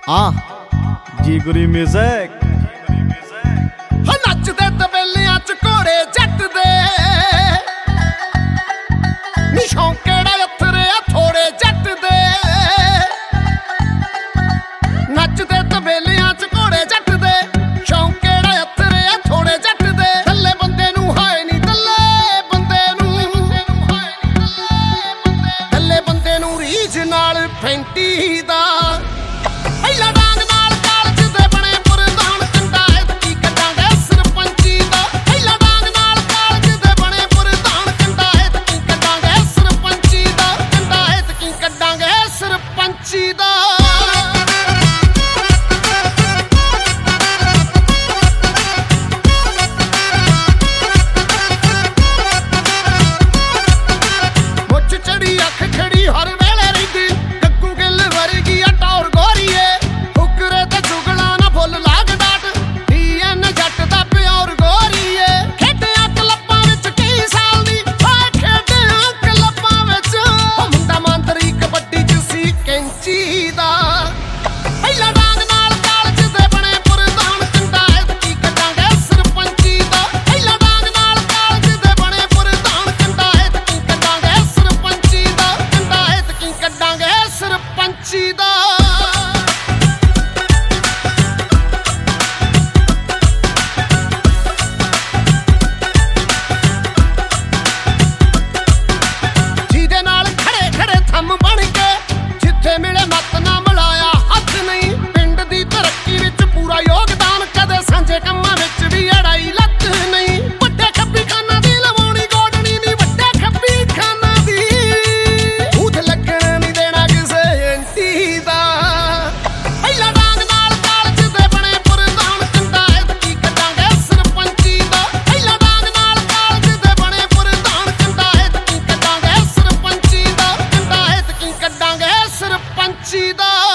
ਜੀ ਗੁਰੀ ਮਿਊਜ਼ਿਕ ਨੱਚਦੇ ਤਬੇਲਿਆਂ ਚ ਘੋੜੇ ਜੱਟ ਦੇ ਨੀ ਸ਼ੌਂਕੜਾ ਅਥਰਿਆ ਥੋੜੇ ਜੱਟ ਦੇ ਨੱਚਦੇ ਤਬੇਲਿਆਂ ਚ ਘੋੜੇ ਜੱਟ ਦੇ ਸ਼ੌਂਕੜਾ ਅਥਰਿਆ ਥੋੜੇ ਜੱਟ ਦੇ ਥੱਲੇ ਬੰਦੇ ਨੂੰ ਹਾਏ ਨੀ ਥੱਲੇ ਬੰਦੇ ਨੂੰ ਰੀਝ ਨਾਲ ਫੈਂਟੀ ਦਾ ਪਹਿਲਾ ਡਾਂਗ ਨਾਲ ਕਾਲਜ ਦੇ ਬਣੇ ਪ੍ਰਧਾਨ ਕੰਡਾਇਤ ਕੀ ਕੱਢਾਂਗੇ ਸਰਪੰਚੀ ਦਾ ਪਹਿਲਾ ਡਾਂਗ ਨਾਲ ਕਾਲਜ ਦੇ ਬਣੇ ਪ੍ਰਧਾਨ ਕੰਡਾਇਤ ਕੀ ਕੱਢਾਂਗੇ ਸਰਪੰਚੀ ਦਾ ਕੰਡਾਇਤ ਕੀ ਕੱਢਾਂਗੇ ਸਰਪੰਚੀ ਦਾ ਮੁੱਛ ਚੜੀ ਅੱਖ ਖੜੀ ਹਰ ਵੇਲੇ ਰਹਿੰਦੀ ਗੱਗੂ ਗਿੱਲ ਵਰਗੀ ਆ ਟੌਰ ਗੋਰੀਏ ਫੁਕਰੇ ਤੇ ਚੁਗਲਾ ਨਾ ਫੁੱਲ ਲਾਗ ਡਾਟ ਡੀਐਨ ਜੱਟ ਦਾ ਪਿਓਰ ਗੋਰੀਏ ਖੇਡਿਆ ਕਲੱਬਾਂ ਵਿੱਚ ਕਈ ਸਾਲ ਦੀ ਖੇਡਿਆ ਕਲੱਬਾਂ ਵਿੱਚ ਉਹ ਮੁੰਡਾ ਮੰਤਰੀ ਕਬੱਡੀ ਚ ਸੀ ਕੈਂਚੀ ਦਾ ਪਹਿਲਾ ਡਾਂਗ ਨਾਲ ਕਾਲਜ ਦੇ ਬਣੇ ਪ੍ਰਧਾਨ ਕੰਡਾਇਤ ਕੀ ਕੱਢਾਂਗੇ ਸਰਪੰਚੀ ਦਾ ਪਹਿਲਾ ਡਾਂਗ ਨਾਲ ਕਾਲਜ ਦੇ ਬਣੇ ਪ੍ਰਧਾਨ ਕੰਡਾਇਤ ਕੀ ਕੱਢਾਂਗੇ ਸਰਪੰਚੀ ਦਾ ਕੰਡਾਇਤ ਕੀ ਕੱਢਾਂਗੇ ਸਰਪੰਚੀ ਦਾ ਜਿਹਦੇ ਨਾਲ ਖੜੇ ਖੜੇ ਥੰਮ ਬਣ ਕੇ ਜਿੱਥੇ ਮਿਲੇ ਮੱਤ ਨਾ ਮਿਲਾਇਆ ਹੱਥ ਨਹੀਂ ਪਿੰਡ ਦੀ ਤਰੱਕੀ ਵਿੱਚ ਪੂਰਾ ਯੋਗਦਾਨ ਕਦੇ ਸਾਂਝੇ ਕੰਮਾਂ ਵਿੱਚ ਵੀ ਅੜਾਈ ਲੱਤ ਨਹੀਂ ਵੱਡੇ ਖੱਬੀ ਖਾਨਾ ਦੀ ਲਵਾਉਣੀ ਗੋਡਣੀ ਨਹੀਂ ਵੱਡੇ ਖੱਬੀ ਖਾਨਾ ਦੀ ਬੂਥ ਲੱਗਣ ਨਹੀਂ ਦੇਣਾ ਕਿਸੇ ਐਂਟੀ ਦਾ ਪਹਿਲਾ ਡਾਂਗ ਨਾਲ ਕਾਲਜ ਦੇ ਬਣੇ ਪ੍ਰਧਾਨ ਕੰਡਾਇਤ ਕੀ ਕੱਢਾਂਗੇ ਸਰਪੰਚੀ ਦਾ ਪਹਿਲਾ ਡਾਂਗ ਨਾਲ ਕਾਲਜ ਦੇ ਬਣੇ ਪ੍ਰਧਾਨ ਕੰਡਾਇਤ ਕੀ ਕੱਢਾਂਗੇ ਸਰਪੰਚੀ ਦਾ ਕੰਡਾਇਤ ਕੀ ਕੱਢਾਂਗੇ ਸਰਪੰਚੀ ਦਾ